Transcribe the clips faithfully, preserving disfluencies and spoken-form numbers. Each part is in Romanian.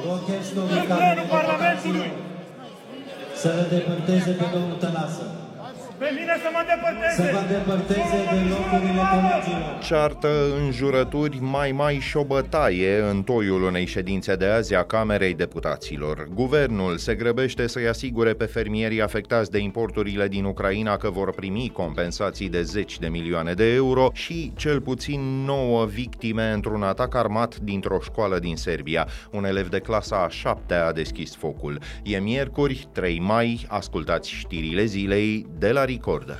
Rog chestorul Camerei Deputaților să le depărteze pe domnul Tănasă. Pe mine să mă depărteze! Să vă depărteze de locurile colegilor. Ceartă, înjurături, mai mai și o bătaie în toiul unei ședințe de azi a Camerei Deputaților. Guvernul se grăbește să-i asigure pe fermierii afectați de importurile din Ucraina că vor primi compensații de zeci de milioane de euro și cel puțin nouă victime într-un atac armat dintr-o școală din Serbia. Un elev de clasa a șaptea a deschis focul. E miercuri, trei mai, ascultați știrile zilei de la Recorder.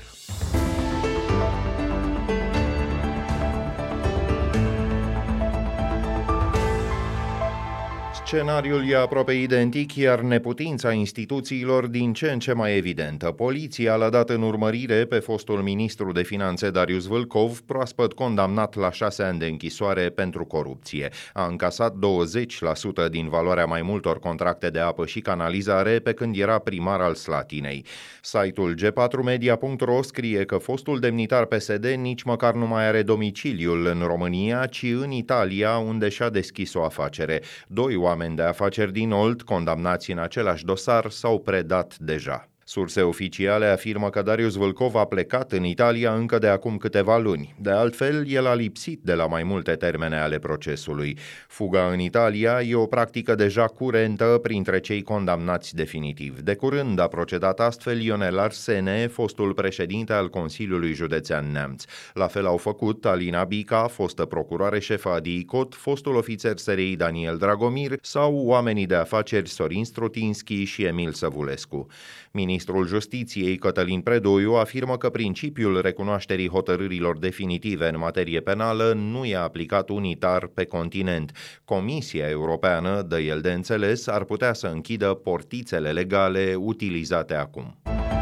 Scenariul e aproape identic, iar neputința instituțiilor din ce în ce mai evidentă. Poliția l-a dat în urmărire pe fostul ministru de finanțe Darius Vâlcov, proaspăt condamnat la șase ani de închisoare pentru corupție. A încasat douăzeci la sută din valoarea mai multor contracte de apă și canalizare pe când era primar al Slatinei. Site-ul G patru media punct ro scrie că fostul demnitar P S D nici măcar nu mai are domiciliul în România, ci în Italia, unde și-a deschis o afacere. Doi oameni de afaceri din Olt, condamnați în același dosar, s-au predat deja. Surse oficiale afirmă că Darius Vâlcov a plecat în Italia încă de acum câteva luni. De altfel, el a lipsit de la mai multe termene ale procesului. Fuga în Italia e o practică deja curentă printre cei condamnați definitiv. De curând a procedat astfel Ionel Arsene, fostul președinte al Consiliului Județean Neamț. La fel au făcut Alina Bica, fostă procuroare șefă a D I C O T, fostul ofițer S R I Daniel Dragomir sau oamenii de afaceri Sorin Strutinski și Emil Săvulescu. Ministrul Justiției, Cătălin Predoiu, afirmă că principiul recunoașterii hotărârilor definitive în materie penală nu e aplicat unitar pe continent. Comisia Europeană, dă el de înțeles, ar putea să închidă portițele legale utilizate acum.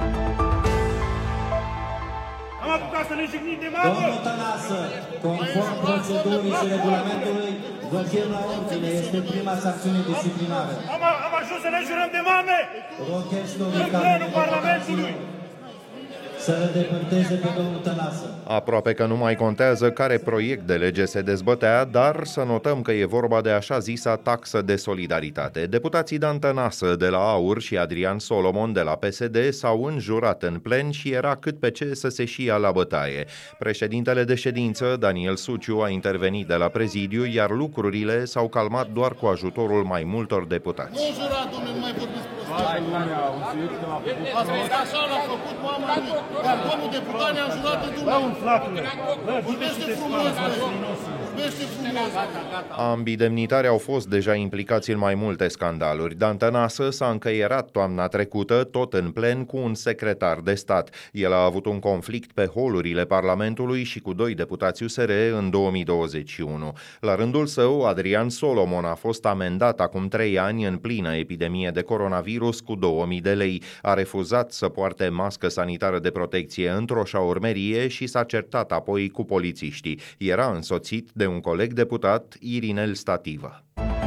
Am apucat să ne jignim de mamă! Domnul Tănasă, conform procedurii și regulamentului, vă chem la ordine. Este prima sancțiune disciplinară. Am, am ajuns să ne jurăm de mame! Rog chestorul Camerei Deputaților să le depărteze pe domnul Tănasă. Aproape că nu mai contează care proiect de lege se dezbătea, dar să notăm că e vorba de așa zisa taxă de solidaritate. Deputații Dan Tănasă de la AUR și Adrian Solomon de la P S D s-au înjurat în plen și era cât pe ce să se și ia la bătaie. Președintele de ședință, Daniel Suciu, a intervenit de la prezidiu, iar lucrurile s-au calmat doar cu ajutorul mai multor deputați. Nu jura, domnule, nu mai vorbiți prostii. Așa l-a făcut mama lui. Dar domnul deputat ne-a jurat de Dumnezeu. Vorbește frumos, vorbește frumos. Ambii demnitari au fost deja implicați în mai multe scandaluri. Dan Tănasă s-a încăierat toamna trecută, tot în plen, cu un secretar de stat. El a avut un conflict pe holurile Parlamentului și cu doi deputați U S R în două mii douăzeci și unu. La rândul său, Adrian Solomon a fost amendat acum trei ani în plină epidemie de coronavirus cu două mii de lei. A refuzat să poarte mască sanitară de protecție într-o șaurmerie și s-a certat apoi cu polițiștii. Era însoțit de un coleg deputat, Irinel Stativă.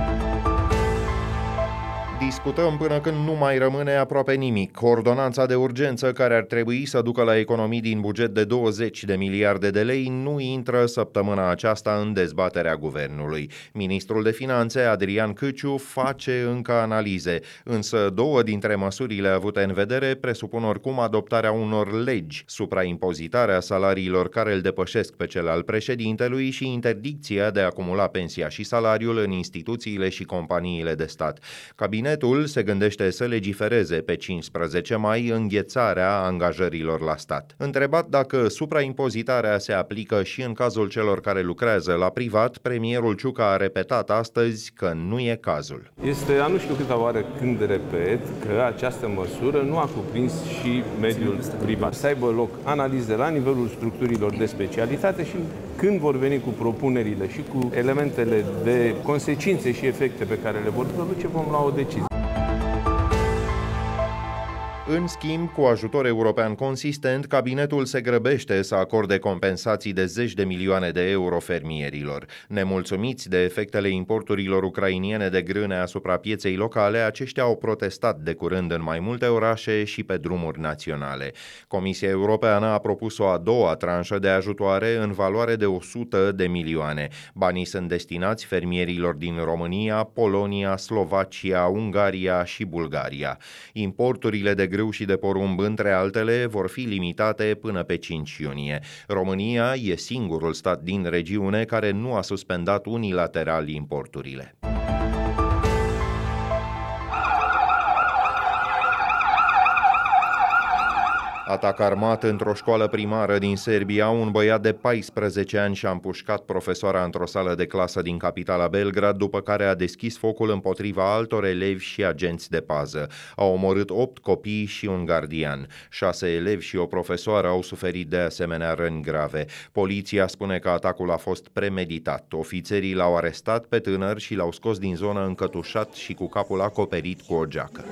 Discutăm până când nu mai rămâne aproape nimic. Ordonanța de urgență, care ar trebui să ducă la economii din buget de douăzeci de miliarde de lei, nu intră săptămâna aceasta în dezbaterea guvernului. Ministrul de Finanțe, Adrian Câciu, face încă analize, însă două dintre măsurile avute în vedere presupun oricum adoptarea unor legi, supraimpozitarea salariilor care îl depășesc pe cel al președintelui și interdicția de a acumula pensia și salariul în instituțiile și companiile de stat. Cabinetul se gândește să legifereze pe cincisprezece mai înghețarea angajărilor la stat. Întrebat dacă supraimpozitarea se aplică și în cazul celor care lucrează la privat, premierul Ciucă a repetat astăzi că nu e cazul. Este a nu știu câta oară când repet că această măsură nu a cuprins și mediul privat. Să aibă loc analize la nivelul structurilor de specialitate și când vor veni cu propunerile și cu elementele de consecințe și efecte pe care le vor produce, vom lua o decizie. În schimb, cu ajutor european consistent, cabinetul se grăbește să acorde compensații de zeci de milioane de euro fermierilor. Nemulțumiți de efectele importurilor ucrainiene de grâne asupra pieței locale, aceștia au protestat de curând în mai multe orașe și pe drumuri naționale. Comisia Europeană a propus o a doua tranșă de ajutoare în valoare de o sută de milioane. Banii sunt destinați fermierilor din România, Polonia, Slovacia, Ungaria și Bulgaria. Importurile de grâu și de porumb, între altele, vor fi limitate până pe cinci iunie. România e singurul stat din regiune care nu a suspendat unilateral importurile. Atac armat într-o școală primară din Serbia, un băiat de paisprezece ani și-a împușcat profesoara într-o sală de clasă din capitala Belgrad, după care a deschis focul împotriva altor elevi și agenți de pază. A omorât opt copii și un gardian. Șase elevi și o profesoară au suferit de asemenea răni grave. Poliția spune că atacul a fost premeditat. Ofițerii l-au arestat pe tânăr și l-au scos din zonă încătușat și cu capul acoperit cu o geacă.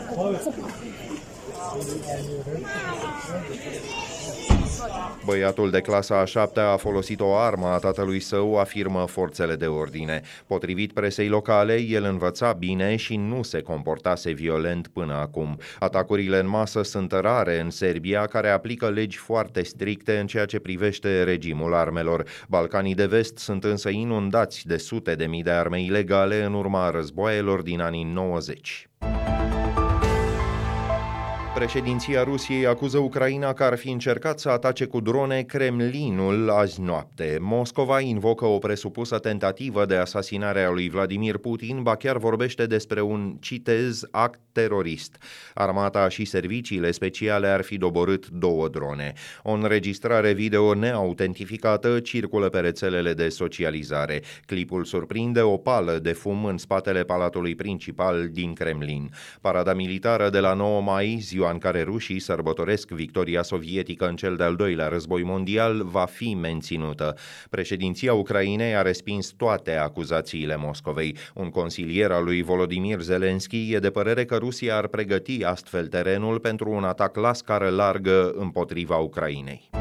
Băiatul de clasa a șaptea a folosit o armă a tatălui său, afirmă forțele de ordine. Potrivit presei locale, el învăța bine și nu se comportase violent până acum. Atacurile în masă sunt rare în Serbia, care aplică legi foarte stricte în ceea ce privește regimul armelor. Balcanii de vest sunt însă inundați de sute de mii de arme ilegale în urma războaielor din anii nouăzeci. Președinția Rusiei acuză Ucraina că ar fi încercat să atace cu drone Kremlinul azi noapte. Moscova invocă o presupusă tentativă de asasinare a lui Vladimir Putin, ba chiar vorbește despre un, citez, act terorist. Armata și serviciile speciale ar fi doborât două drone. O înregistrare video neautentificată circulă pe rețelele de socializare. Clipul surprinde o pală de fum în spatele palatului principal din Kremlin. Parada militară de la nouă mai, ziua în care rușii sărbătoresc victoria sovietică în cel de-al doilea război mondial, va fi menținută. Președinția Ucrainei a respins toate acuzațiile Moscovei. Un consilier al lui Volodymyr Zelensky e de părere că Rusia ar pregăti astfel terenul pentru un atac la scară largă împotriva Ucrainei.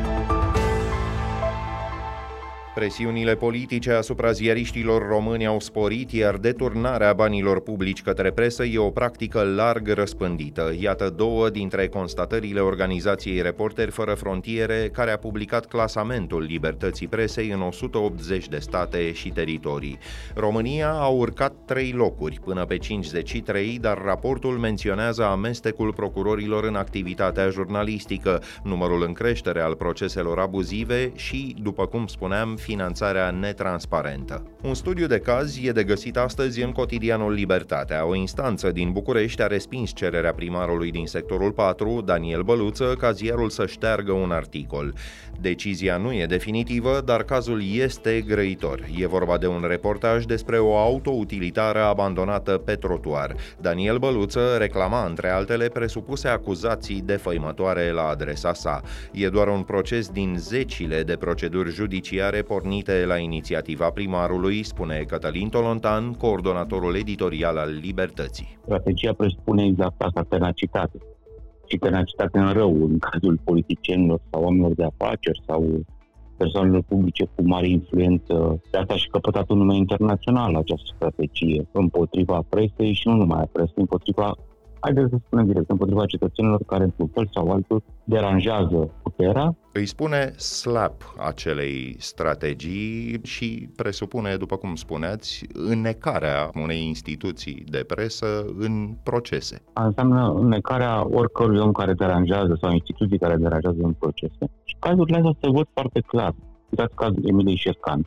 Presiunile politice asupra ziariștilor români au sporit, iar deturnarea banilor publici către presă e o practică larg răspândită. Iată două dintre constatările organizației Reporteri Fără Frontiere, care a publicat clasamentul libertății presei în o sută optzeci de state și teritorii. România a urcat trei locuri, până pe cincizeci și trei, dar raportul menționează amestecul procurorilor în activitatea jurnalistică, numărul în creștere al proceselor abuzive și, după cum spuneam, finanțarea netransparentă. Un studiu de caz e de găsit astăzi în cotidianul Libertatea. O instanță din București a respins cererea primarului din sectorul patru, Daniel Băluță, ca ziarul să șteargă un articol. Decizia nu e definitivă, dar cazul este grăitor. E vorba de un reportaj despre o autoutilitară abandonată pe trotuar. Daniel Băluță reclama, între altele, presupuse acuzații defăimătoare la adresa sa. E doar un proces din zecile de proceduri judiciare pornite la inițiativa primarului, spune Cătălin Tolontan, coordonatorul editorial al Libertății. Strategia presupune exact asta, tenacitate. Și tenacitate în rău, în cazul politicienilor sau oamenilor de afaceri sau persoanelor publice cu mare influență. De asta și căpătat un nume internațional această strategie împotriva presei și nu numai a presei, împotriva, haideți să spunem direct, împotriva cetățenilor care într-un fel sau altul deranjează puterea. Îi spune slap acelei strategii și presupune, după cum spuneați, înnecarea unei instituții de presă în procese. Înseamnă înnecarea oricărui om care deranjează sau instituții care deranjează în procese. Și cazurile astea se văd foarte clar. Uitați cazul Emiliei Șercan.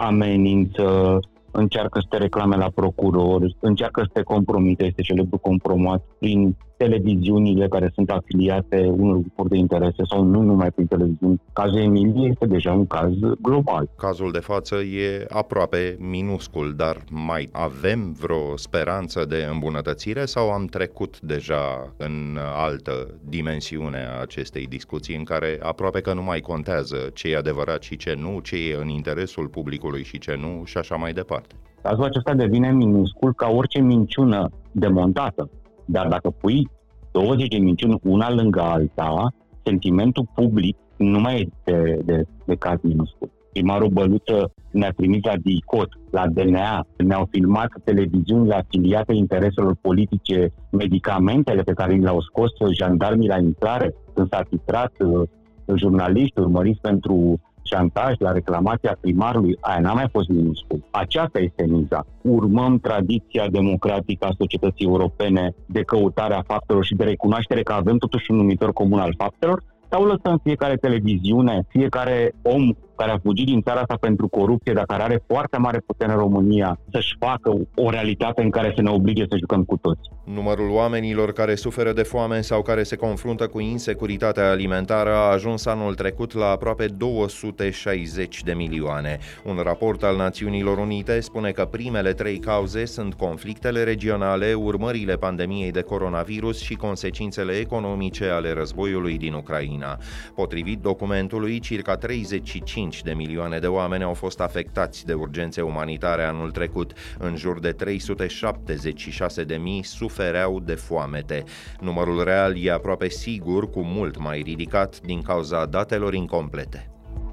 Amenință, încearcă să te reclame la procuror, încearcă să te compromite, este celebru compromat prin televiziunile care sunt afiliate unor grupuri de interese sau nu numai prin televiziuni. Cazul Emilie este deja un caz global. Cazul de față e aproape minuscul, dar mai avem vreo speranță de îmbunătățire sau am trecut deja în altă dimensiune a acestei discuții în care aproape că nu mai contează ce e adevărat și ce nu, ce e în interesul publicului și ce nu și așa mai departe? Cazul acesta devine minuscul ca orice minciună demontată. Dar dacă pui douăzeci de minciuni una lângă alta, sentimentul public nu mai este de, de caz minuscul. Primarul Băluță ne-a trimis la DICOT, la D N A, ne-au filmat televiziunile afiliate intereselor politice, medicamentele pe care le-au scos jandarmii la intrare, când s-a titrat jurnaliști urmăriți pentru șantaj la reclamația primarului, aia n-a mai fost minuscul. Aceasta este miza. Urmăm tradiția democratică a societății europene de căutarea faptelor și de recunoaștere că avem totuși un numitor comun al faptelor, sau lăsăm fiecare televiziune, fiecare om care a fugit din țara asta pentru corupție, dar care are foarte mare putere în România, să-și facă o realitate în care să ne oblige să jucăm cu toți. Numărul oamenilor care suferă de foame sau care se confruntă cu insecuritatea alimentară a ajuns anul trecut la aproape două sute șaizeci de milioane. Un raport al Națiunilor Unite spune că primele trei cauze sunt conflictele regionale, urmările pandemiei de coronavirus și consecințele economice ale războiului din Ucraina. Potrivit documentului, circa treizeci și cinci de milioane de oameni au fost afectați de urgențe umanitare anul trecut. În jur de trei sute șaptezeci și șase de mii sufereau de foamete. Numărul real e aproape sigur cu mult mai ridicat din cauza datelor incomplete.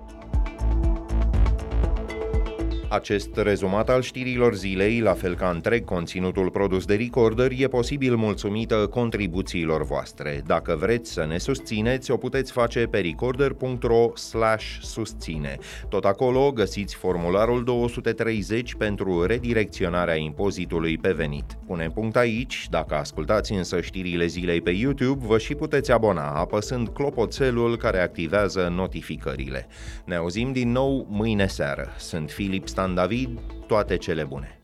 Acest rezumat al știrilor zilei, la fel ca întreg conținutul produs de Recorder, e posibil mulțumită contribuțiilor voastre. Dacă vreți să ne susțineți, o puteți face pe recorder punct ro slash susține. Tot acolo găsiți formularul două sute treizeci pentru redirecționarea impozitului pe venit. Punem punct aici. Dacă ascultați însă știrile zilei pe YouTube, vă și puteți abona apăsând clopoțelul care activează notificările. Ne auzim din nou mâine seară. Sunt Filip Stan David, toate cele bune!